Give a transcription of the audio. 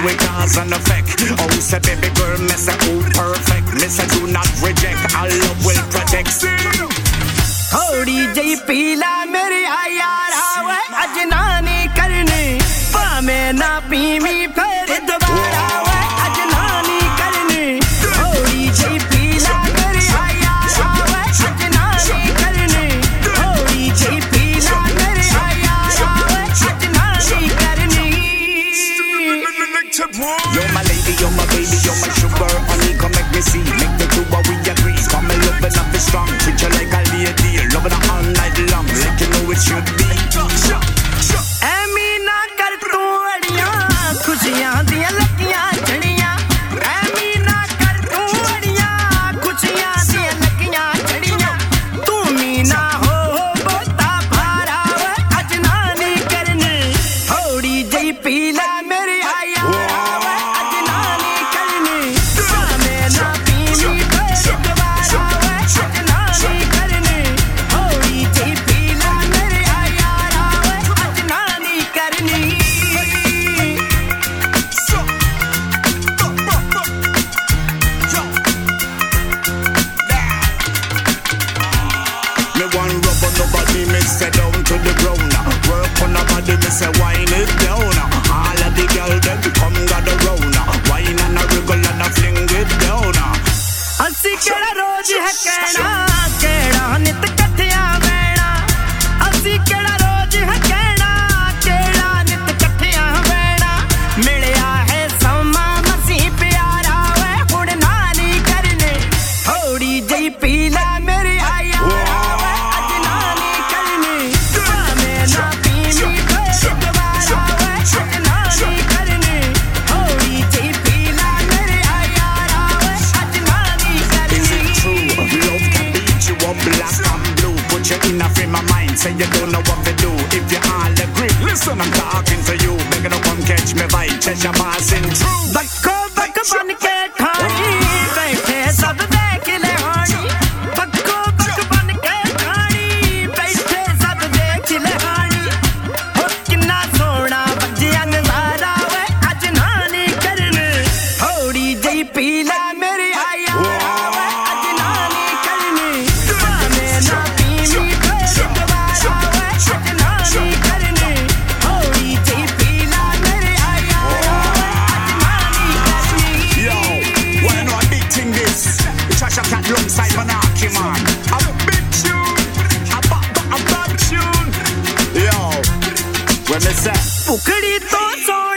with cause and effect. Oh, say baby girl, me say oh perfect. Me say do not reject, our love will protect. थोड़ी जई पीला मेरी यारा वे अजना नहीं करनी पामे ना पीवी फिर दोबारा वे अजना नहीं करनी थोड़ी जई पीला मेरी यारा वे अजना नहीं करनी थोड़ी जई पीला मेरी यारा वे अजना नहीं करनी You're my lady, you're my baby, you're my sugar honey, come make me see, make the two what we agree. Come and love and be strong, treat you like a lady, love it all night long, like you know it should be. ऐमीना कर तू अड़ियां खुशियां दियां लगियां झड़ियां ऐमीना कर तू अड़ियां खुशियां दियां लगियां झड़ियां तू मीना हो बोता भारा वे अजना नहीं करनी थोड़ी जई पीला मेरी आया वे अजना नहीं करनी पामे ना पीवी फिर दोबारा वे अजना नहीं करनी थोड़ी जई पीला मेरी आया वे अजना नहीं करनी Me one rub on nobody, me say down to the ground. Work on nobody, me say wine it down. All of the girls them come gather round. Wine and a wriggle and a fling it down. ਅਸੀਂ ਕਿਹੜਾ ਰੋਜ਼ ਹੈ ਕਹਿਣਾ ਕਿਹੜਾ ਨਿਤ ਇਕੱਠਿਆਂ ਬਹਿਣਾ ਅਸੀਂ ਕਿਹੜਾ ਰੋਜ਼ ਹੈ ਕਹਿਣਾ ਕਿਹੜਾ ਨਿਤ ਇਕੱਠਿਆਂ ਬਹਿਣਾ ਮਿਲਿਆ ਹੈ ਸਮਾਂ ਮਸੀਂ ਪਿਆਰਾ ਵੇ ਹੁਣ ਨਾ ਨਹੀਂ ਕਰਨੇ ਥੋੜੀ ਜਈ ਪੀਲਾ ਮੇਰੀ ਆਇਆ ਵੇ ਅਜਨਾ ਨਹੀਂ ਕਰਨੀ ਭਾਵੇਂ ਨਾ ਪੀਵੀ ਫਿਰ ਦੁਬਾਰਾ ਵੇ ਅਜਨਾ ਨਹੀਂ ਕਰਨੀ ਥੋੜੀ ਜਈ ਪੀਲਾ ਮੇਰੀ ਆਇਆ ਵੇ ਅਜਨਾ ਨਹੀਂ Is ਕਰਨੀ it true? Love can beat you up black and blue. Put you in a frame of mind, say you don't know what to do. If you all agree, listen, I'm talking to you. Begging to come catch me vibe, catch your passing through. बक्को बक बन के खानी बैठे सब देख ले हानी बक्को बक बन के खानी बैठे सब देख ले हानी हो किन्ना सोना बजिया नजारा वे अजना नहीं करने थोड़ी जई पीला मेरी आया वे अजना नहीं करनी पामे ना पीवी फिर दोबारा वे अजना नहीं करनी थोड़ी जई पीला मेरी आया वे अजना नहीं करनी Yo, wanna know a big thing this? The Chasha Cat alongside Monarchy man. A big tune, a bad tune. Yo, when me say पुकड़ी तो सोना